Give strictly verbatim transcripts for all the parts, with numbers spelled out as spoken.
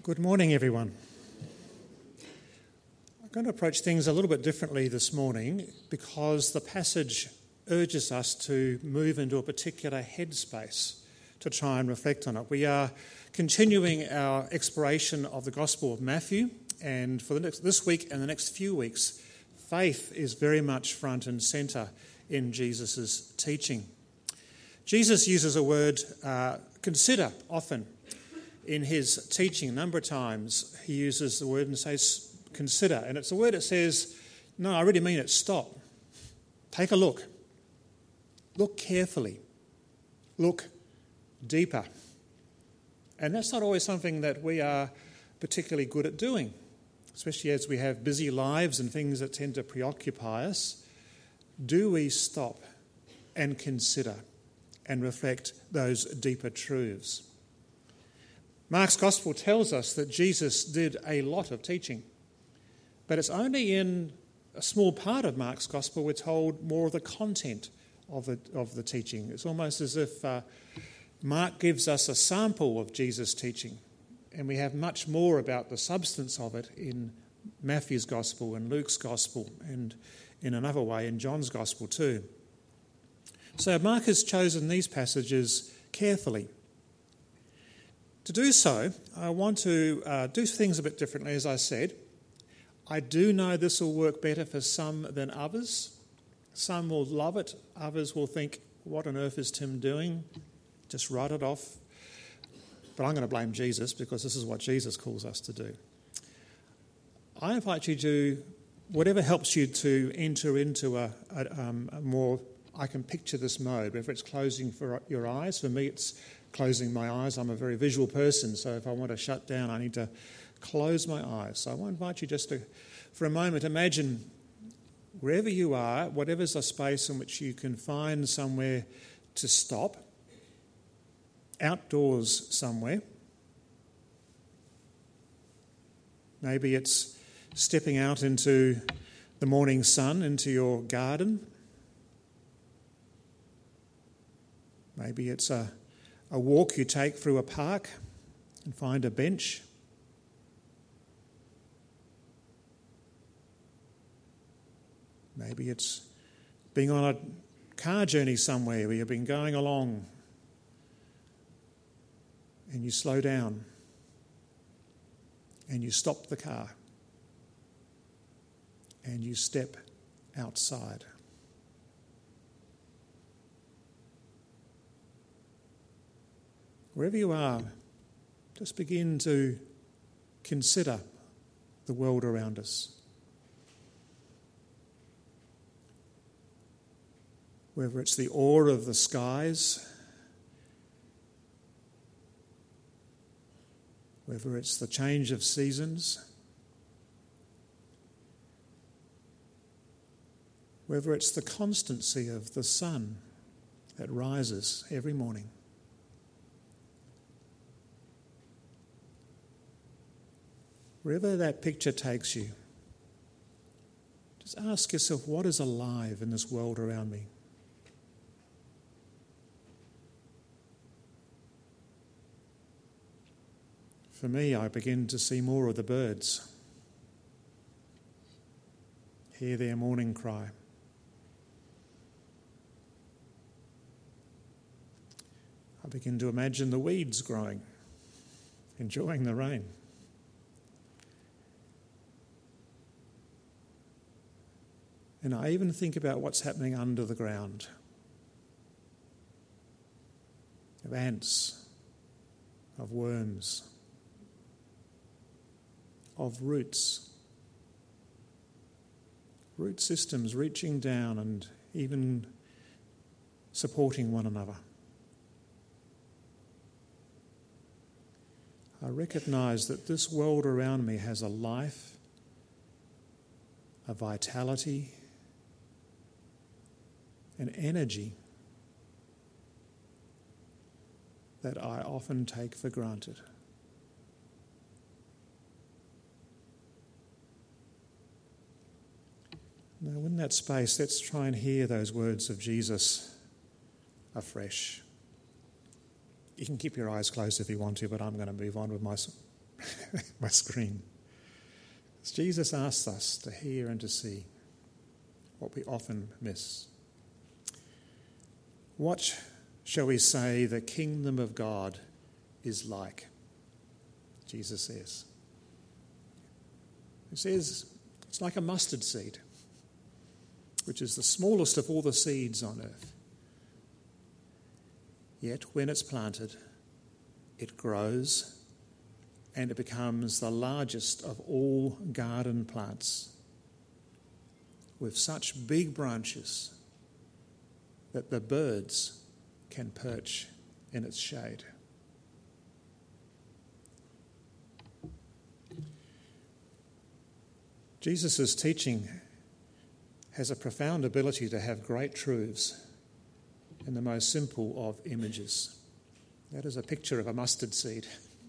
Good morning, everyone. I'm going to approach things a little bit differently this morning because the passage urges us to move into a particular headspace to try and reflect on it. We are continuing our exploration of the Gospel of Matthew, and for the next, this week and the next few weeks, faith is very much front and centre in Jesus' teaching. Jesus uses a word, uh, consider, often. In his teaching, a number of times, he uses the word and says, consider. And it's a word that says, no, I really mean it, stop. Take a look. Look carefully. Look deeper. And that's not always something that we are particularly good at doing, especially as we have busy lives and things that tend to preoccupy us. Do we stop and consider and reflect those deeper truths? Mark's Gospel tells us that Jesus did a lot of teaching, but it's only in a small part of Mark's Gospel we're told more of the content of the, of the teaching. It's almost as if uh, Mark gives us a sample of Jesus' teaching, and we have much more about the substance of it in Matthew's Gospel and Luke's Gospel, and in another way in John's Gospel too. So Mark has chosen these passages carefully. To do so, I want to uh, do things a bit differently, as I said. I do know this will work better for some than others. Some will love it. Others will think, what on earth is Tim doing? Just write it off. But I'm going to blame Jesus because this is what Jesus calls us to do. I invite you to, whatever helps you to enter into a, a, um, a more, I can picture this mode, whether it's closing for your eyes. For me, it's closing my eyes. I'm a very visual person, so if I want to shut down, I need to close my eyes. So I want to invite you just to, for a moment, imagine wherever you are, whatever's a space in which you can find somewhere to stop, outdoors somewhere. Maybe it's stepping out into the morning sun, into your garden. Maybe it's a A walk you take through a park and find a bench. Maybe it's being on a car journey somewhere where you've been going along and you slow down and you stop the car and you step outside. Wherever you are, just begin to consider the world around us. Whether it's the awe of the skies, whether it's the change of seasons, whether it's the constancy of the sun that rises every morning. Wherever that picture takes you, just ask yourself, what is alive in this world around me? For me, I begin to see more of the birds, hear their morning cry. I begin to imagine the weeds growing, enjoying the rain. And I even think about what's happening under the ground. Of ants, of worms, of roots. Root systems reaching down and even supporting one another. I recognise that this world around me has a life, a vitality, an energy that I often take for granted. Now, in that space, let's try and hear those words of Jesus afresh. You can keep your eyes closed if you want to, but I'm going to move on with my my screen. As Jesus asks us to hear and to see what we often miss. What shall we say the kingdom of God is like? Jesus says. He says it's like a mustard seed, which is the smallest of all the seeds on earth. Yet when it's planted, it grows and it becomes the largest of all garden plants, with such big branches that the birds can perch in its shade. Jesus' teaching has a profound ability to have great truths in the most simple of images. That is a picture of a mustard seed.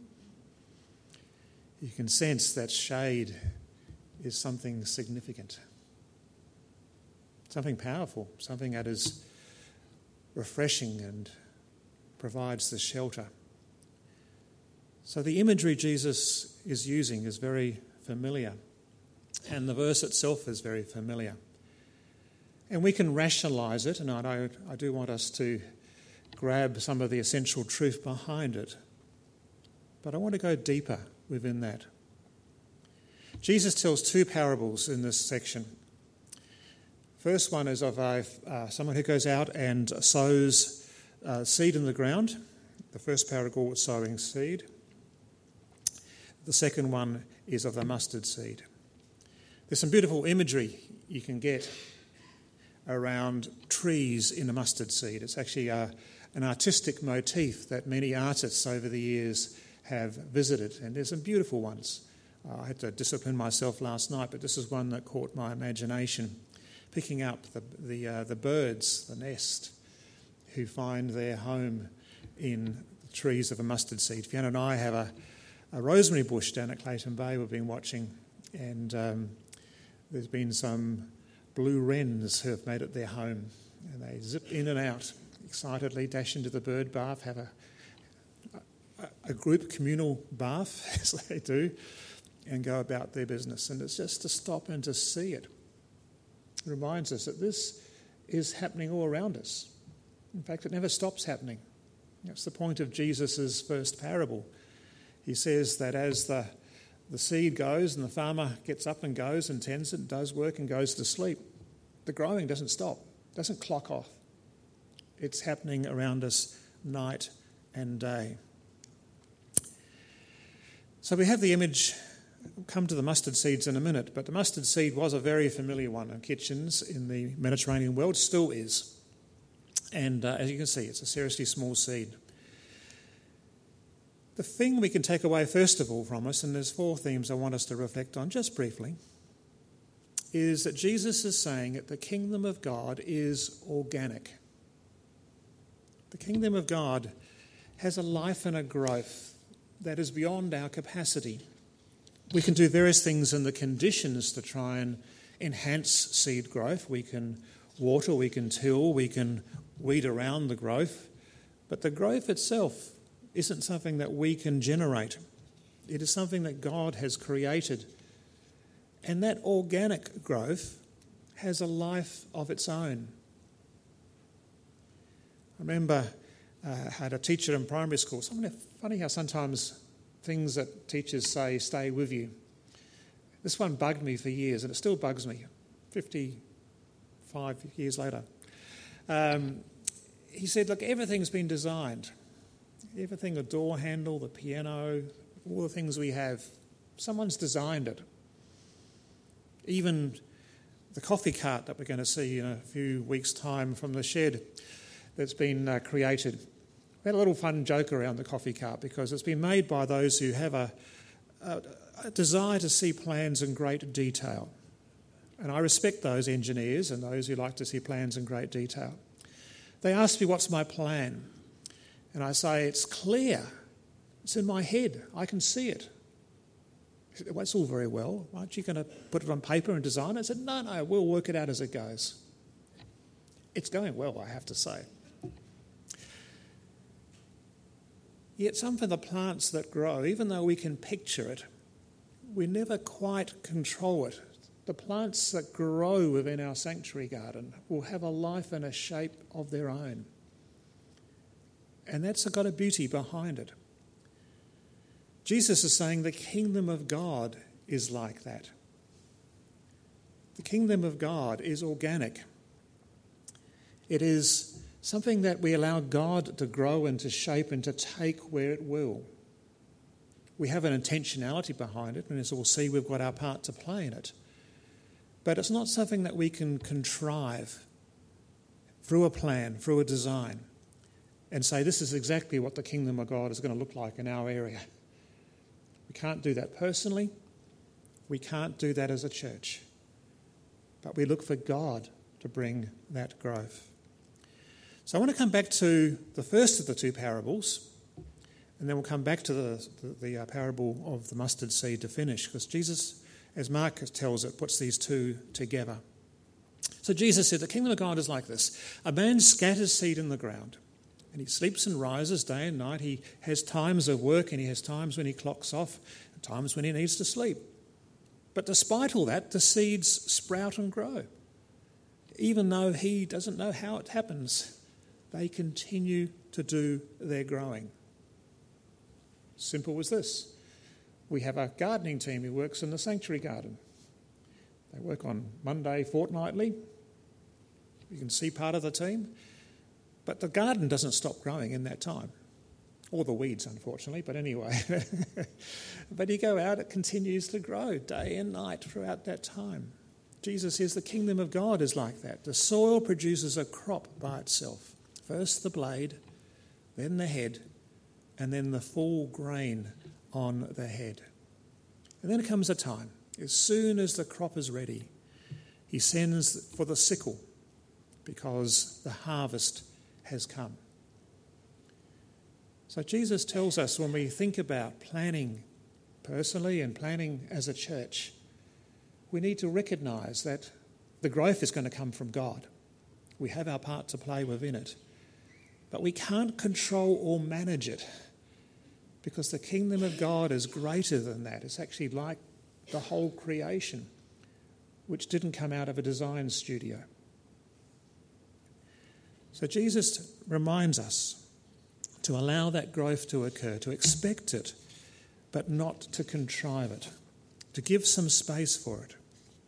You can sense that shade is something significant, something powerful, something that is refreshing and provides the shelter. So the imagery Jesus is using is very familiar, and the verse itself is very familiar. And we can rationalise it, and I, I do want us to grab some of the essential truth behind it. But I want to go deeper within that. Jesus tells two parables in this section. First one is of a, uh, someone who goes out and sows uh, seed in the ground. The first parable was sowing seed. The second one is of the mustard seed. There's some beautiful imagery you can get around trees in a mustard seed. It's actually a, an artistic motif that many artists over the years have visited, and there's some beautiful ones. Uh, I had to discipline myself last night, but this is one that caught my imagination, picking up the the, uh, the birds, the nest, who find their home in the trees of a mustard seed. Fiona and I have a, a rosemary bush down at Clayton Bay we've been watching, and um, there's been some blue wrens who have made it their home, and they zip in and out excitedly, dash into the bird bath, have a, a, a group communal bath, as they do, and go about their business. And it's just to stop and to see it. It reminds us that this is happening all around us. In fact, it never stops happening. That's the point of Jesus' first parable. He says that as the The seed goes and the farmer gets up and goes and tends it, does work and goes to sleep, the growing doesn't stop, doesn't clock off. It's happening around us night and day. So we have the image, we'll come to the mustard seeds in a minute, but the mustard seed was a very familiar one in kitchens in the Mediterranean world, still is. And uh, as you can see, it's a seriously small seed. The thing we can take away first of all from us, and there's four themes I want us to reflect on just briefly, is that Jesus is saying that the kingdom of God is organic. The kingdom of God has a life and a growth that is beyond our capacity. We can do various things in the conditions to try and enhance seed growth. We can water, we can till, we can weed around the growth, but the growth itself isn't something that we can generate. It is something that God has created. And that organic growth has a life of its own. I remember I uh, had a teacher in primary school. Something funny how sometimes things that teachers say stay with you. This one bugged me for years, and it still bugs me, fifty-five years later. Um, he said, look, everything's been designed. Everything, the door handle, the piano, all the things we have, someone's designed it. Even the coffee cart that we're going to see in a few weeks' time from the shed that's been uh, created. We had a little fun joke around the coffee cart because it's been made by those who have a, a, a desire to see plans in great detail. And I respect those engineers and those who like to see plans in great detail. They ask me, what's my plan? And I say, it's clear. It's in my head. I can see it. He said, well, that's all very well. Aren't you going to put it on paper and design it? I said, no, no, we'll work it out as it goes. It's going well, I have to say. Yet some of the plants that grow, even though we can picture it, we never quite control it. The plants that grow within our sanctuary garden will have a life and a shape of their own. And that's got a beauty behind it. Jesus is saying the kingdom of God is like that. The kingdom of God is organic. It is something that we allow God to grow and to shape and to take where it will. We have an intentionality behind it, and as we'll see, we've got our part to play in it. But it's not something that we can contrive through a plan, through a design, and say this is exactly what the kingdom of God is going to look like in our area. We can't do that personally. We can't do that as a church. But we look for God to bring that growth. So I want to come back to the first of the two parables, and then we'll come back to the, the, the uh, parable of the mustard seed to finish, because Jesus, as Mark tells it, puts these two together. So Jesus said, the kingdom of God is like this. A man scatters seed in the ground, and he sleeps and rises day and night. He has times of work, and he has times when he clocks off, and times when he needs to sleep. But despite all that, the seeds sprout and grow. Even though he doesn't know how it happens, they continue to do their growing. Simple as this. We have a gardening team who works in the sanctuary garden. They work on Monday fortnightly. You can see part of the team. But the garden doesn't stop growing in that time. Or the weeds, unfortunately, but anyway. But you go out, it continues to grow day and night throughout that time. Jesus says the kingdom of God is like that. The soil produces a crop by itself. First the blade, then the head, and then the full grain on the head. And then comes a time, as soon as the crop is ready, he sends for the sickle because the harvest has come. So Jesus tells us when we think about planning personally and planning as a church, we need to recognise that the growth is going to come from God. We have our part to play within it. But we can't control or manage it because the kingdom of God is greater than that. It's actually like the whole creation, which didn't come out of a design studio. So Jesus reminds us to allow that growth to occur, to expect it, but not to contrive it, to give some space for it.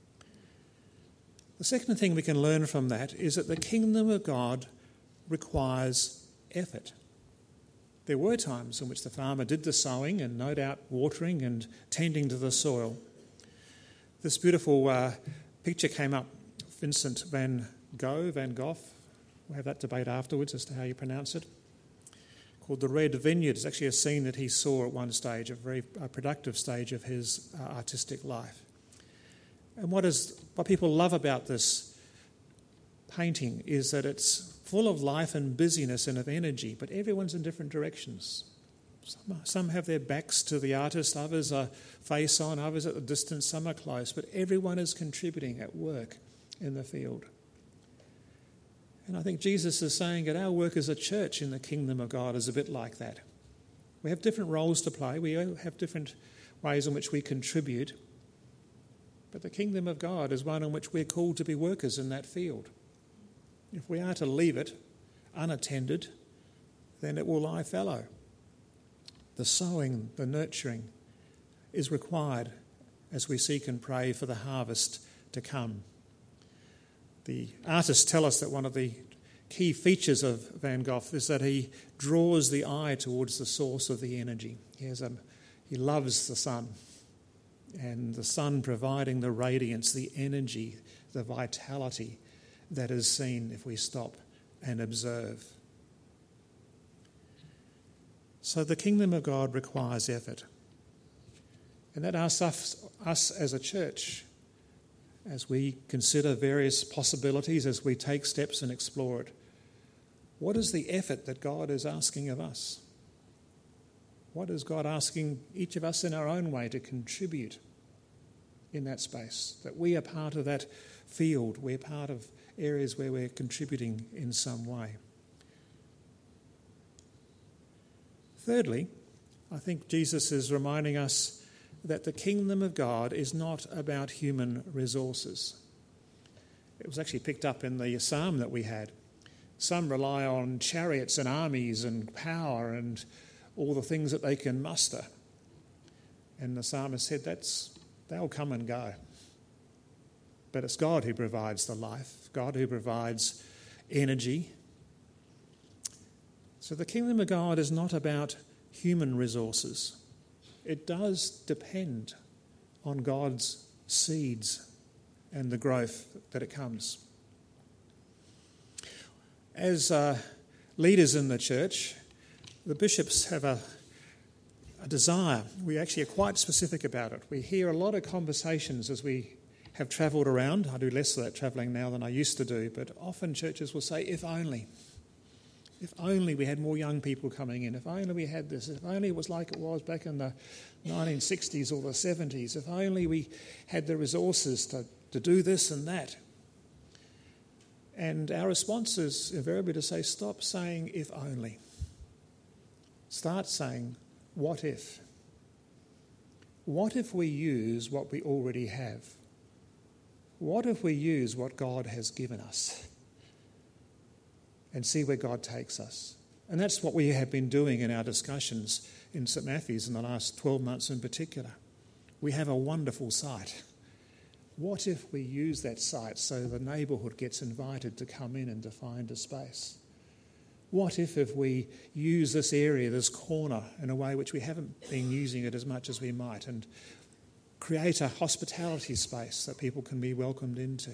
The second thing we can learn from that is that the kingdom of God requires effort. There were times in which the farmer did the sowing and no doubt watering and tending to the soil. This beautiful uh, picture came up, Vincent van Gogh, Van Gogh, we'll have that debate afterwards as to how you pronounce it, called The Red Vineyard. It's actually a scene that he saw at one stage, a very uh, productive stage of his uh, artistic life. And what is what people love about this painting is that it's full of life and busyness and of energy, but everyone's in different directions. Some, some have their backs to the artist, others are face on, others at a distance, some are close, but everyone is contributing at work in the field. And I think Jesus is saying that our work as a church in the kingdom of God is a bit like that. We have different roles to play. We have different ways in which we contribute. But the kingdom of God is one in which we're called to be workers in that field. If we are to leave it unattended, then it will lie fallow. The sowing, the nurturing is required as we seek and pray for the harvest to come. The artists tell us that one of the key features of Van Gogh is that he draws the eye towards the source of the energy. He, has a, he loves the sun, and the sun providing the radiance, the energy, the vitality that is seen if we stop and observe. So the kingdom of God requires effort. And that asks us, us as a church, as we consider various possibilities, as we take steps and explore it, what is the effort that God is asking of us? What is God asking each of us in our own way to contribute in that space? That we are part of that field, we're part of areas where we're contributing in some way. Thirdly, I think Jesus is reminding us that the kingdom of God is not about human resources. It was actually picked up in the psalm that we had. Some rely on chariots and armies and power and all the things that they can muster. And the psalmist said, that's they'll come and go. But it's God who provides the life, God who provides energy. So the kingdom of God is not about human resources. It does depend on God's seeds and the growth that it comes. As uh, leaders in the church, the bishops have a, a desire. We actually are quite specific about it. We hear a lot of conversations as we have travelled around. I do less of that travelling now than I used to do, but often churches will say, if only. If only we had more young people coming in. If only we had this. If only it was like it was back in the nineteen sixties or the seventies. If only we had the resources to, to do this and that. And our response is invariably to say, stop saying if only. Start saying, what if? What if we use what we already have? What if we use what God has given us and see where God takes us? And that's what we have been doing in our discussions in St Matthew's in the last twelve months in particular. We have a wonderful site. What if we use that site so the neighbourhood gets invited to come in and to find a space? What if if we use this area, this corner, in a way which we haven't been using it as much as we might, and create a hospitality space that people can be welcomed into?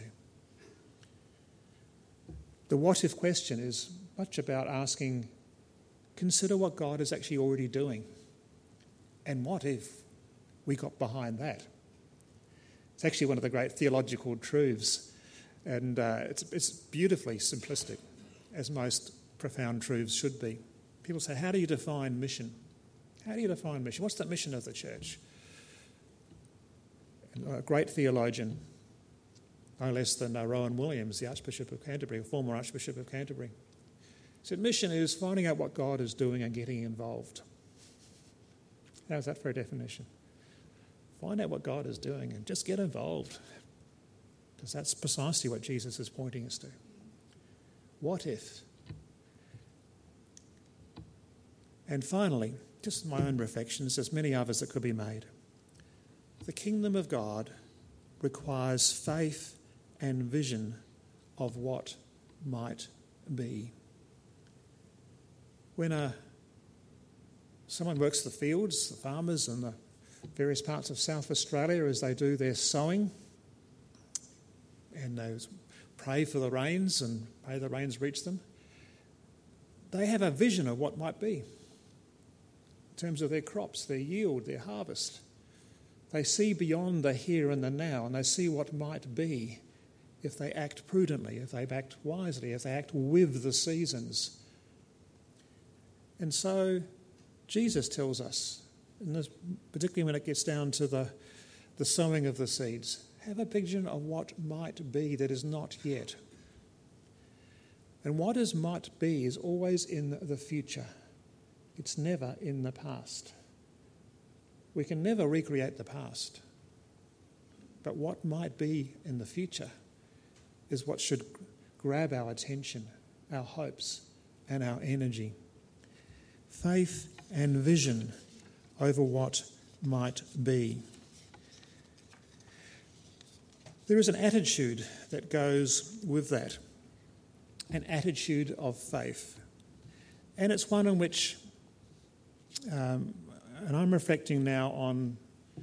The what if question is much about asking, consider what God is actually already doing. And what if we got behind that? It's actually one of the great theological truths, and uh, it's, it's beautifully simplistic, as most profound truths should be. People say, how do you define mission? How do you define mission? What's the mission of the church? And a great theologian, no less than uh, Rowan Williams, the Archbishop of Canterbury, former Archbishop of Canterbury, said mission is finding out what God is doing and getting involved. How's that for a definition? Find out what God is doing and just get involved, because that's precisely what Jesus is pointing us to. What if? And finally, just my own reflections, there's many others that could be made. The kingdom of God requires faith and vision of what might be. When a, someone works the fields, the farmers and the various parts of South Australia, as they do their sowing, and they pray for the rains and pray the rains reach them, they have a vision of what might be in terms of their crops, their yield, their harvest. They see beyond the here and the now, and they see what might be if they act prudently, if they act wisely, if they act with the seasons. And so Jesus tells us, and this, particularly when it gets down to the, the sowing of the seeds, have a vision of what might be that is not yet. And what is might be is always in the future. It's never in the past. We can never recreate the past. But what might be in the future is what should grab our attention, our hopes, and our energy. Faith and vision over what might be. There is an attitude that goes with that, an attitude of faith. And it's one in which, um, and I'm reflecting now on,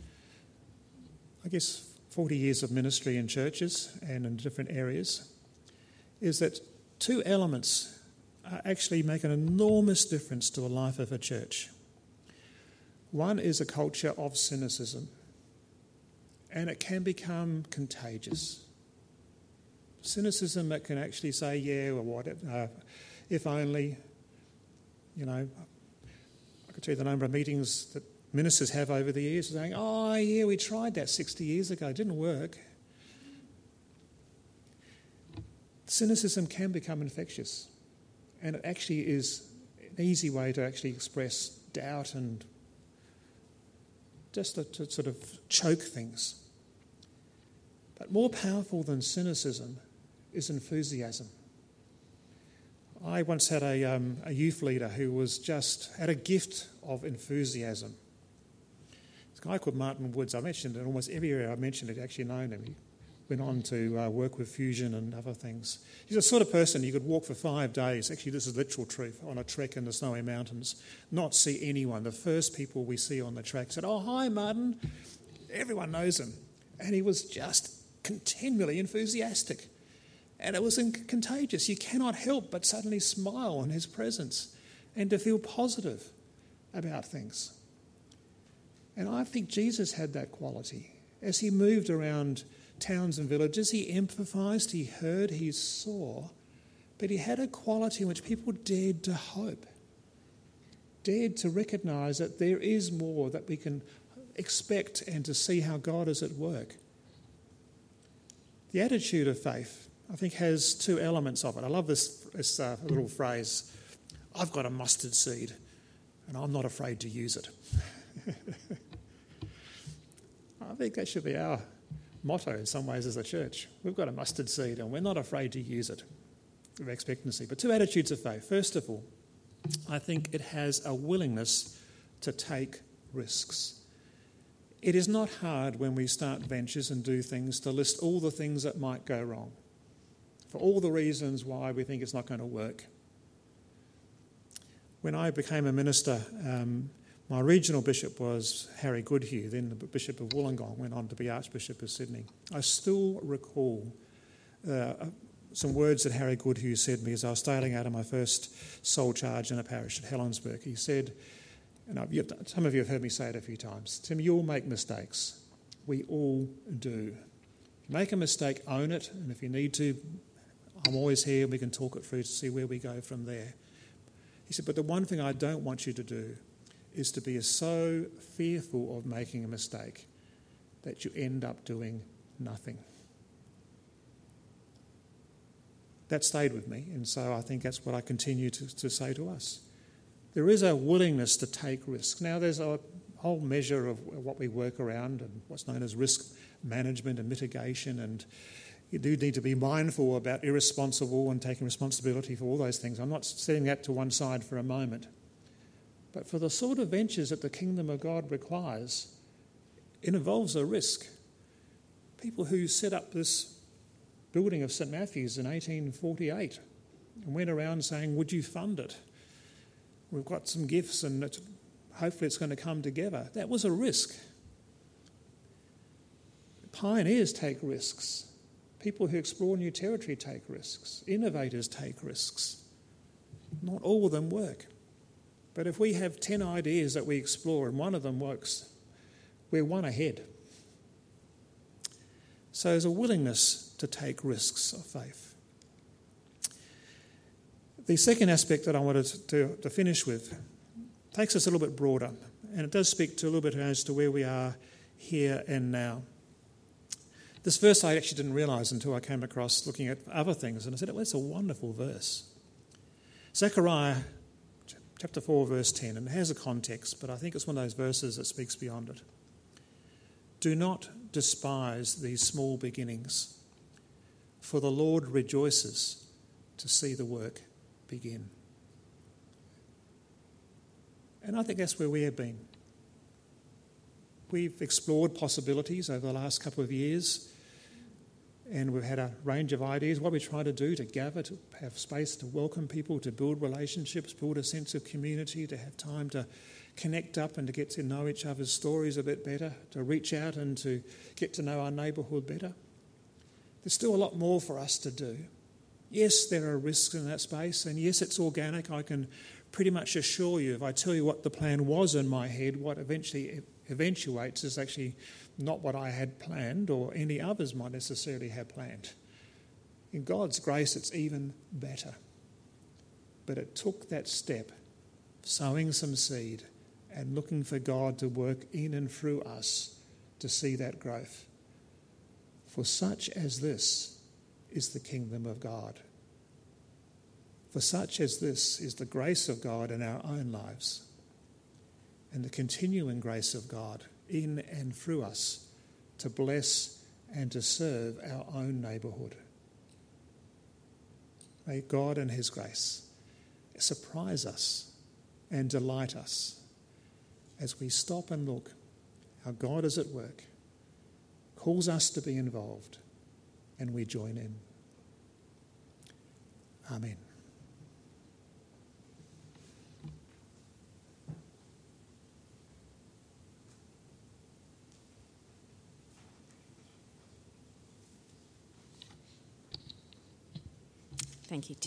I guess, forty years of ministry in churches and in different areas, is that two elements actually make an enormous difference to the life of a church. One is a culture of cynicism, and it can become contagious. Cynicism that can actually say, yeah, or what, uh, if only, you know, I could tell you the number of meetings that ministers have over the years saying, oh, yeah, we tried that sixty years ago, it didn't work. Cynicism can become infectious, and it actually is an easy way to actually express doubt and just to, to sort of choke things. But more powerful than cynicism is enthusiasm. I once had a, um, a youth leader who was just had a gift of enthusiasm. This guy called Martin Woods. I mentioned it almost every area I mentioned it, actually known him. He went on to uh, work with Fusion and other things. He's the sort of person you could walk for five days, actually this is literal truth, on a trek in the snowy mountains, not see anyone. The first people we see on the track said, "Oh, hi, Martin." Everyone knows him. And he was just continually enthusiastic. And it was contagious. You cannot help but suddenly smile in his presence and to feel positive about things. And I think Jesus had that quality. As he moved around towns and villages, he empathized, he heard, he saw, but he had a quality in which people dared to hope, dared to recognize that there is more that we can expect and to see how God is at work. The attitude of faith, I think, has two elements of it. I love this, this uh, little phrase, "I've got a mustard seed and I'm not afraid to use it." I think that should be our motto in some ways as a church. We've got a mustard seed and we're not afraid to use it with expectancy. But two attitudes of faith. First of all, I think it has a willingness to take risks. It is not hard when we start ventures and do things to list all the things that might go wrong, for all the reasons why we think it's not going to work. When I became a minister, um, my regional bishop was Harry Goodhue, then the Bishop of Wollongong, went on to be Archbishop of Sydney. I still recall uh, some words that Harry Goodhue said to me as I was starting out on my first soul charge in a parish at Helensburgh. He said, and I've, some of you have heard me say it a few times, "Tim, you'll make mistakes. We all do. Make a mistake, own it, and if you need to, I'm always here, we can talk it through to see where we go from there." He said, "But the one thing I don't want you to do is to be so fearful of making a mistake that you end up doing nothing." That stayed with me, and so I think that's what I continue to, to say to us. There is a willingness to take risks. Now, there's a whole measure of what we work around and what's known as risk management and mitigation, and you do need to be mindful about irresponsible and taking responsibility for all those things. I'm not setting that to one side for a moment. But for the sort of ventures that the kingdom of God requires, it involves a risk. People who set up this building of St Matthew's in eighteen forty-eight and went around saying, "Would you fund it? We've got some gifts and it's, hopefully it's going to come together." That was a risk. Pioneers take risks. People who explore new territory take risks. Innovators take risks. Not all of them work. But if we have ten ideas that we explore and one of them works, we're one ahead. So there's a willingness to take risks of faith. The second aspect that I wanted to, to finish with takes us a little bit broader, and it does speak to a little bit as to where we are here and now. This verse I actually didn't realise until I came across looking at other things, and I said, "Oh, it's a wonderful verse." Zechariah chapter four, verse ten, and it has a context, but I think it's one of those verses that speaks beyond it. "Do not despise these small beginnings, for the Lord rejoices to see the work begin." And I think that's where we have been. We've explored possibilities over the last couple of years, and we've had a range of ideas. What we try to do to gather, to have space to welcome people, to build relationships, build a sense of community, to have time to connect up and to get to know each other's stories a bit better, to reach out and to get to know our neighbourhood better. There's still a lot more for us to do. Yes, there are risks in that space, and yes, it's organic. I can pretty much assure you, if I tell you what the plan was in my head, what eventually eventuates is actually not what I had planned or any others might necessarily have planned. In God's grace, it's even better. But it took that step, sowing some seed and looking for God to work in and through us to see that growth. For such as this is the kingdom of God. For such as this is the grace of God in our own lives. and the continuing grace of God in and through us to bless and to serve our own neighbourhood. May God and his grace surprise us and delight us as we stop and look how God is at work, calls us to be involved, and we join in. Amen. Thank you.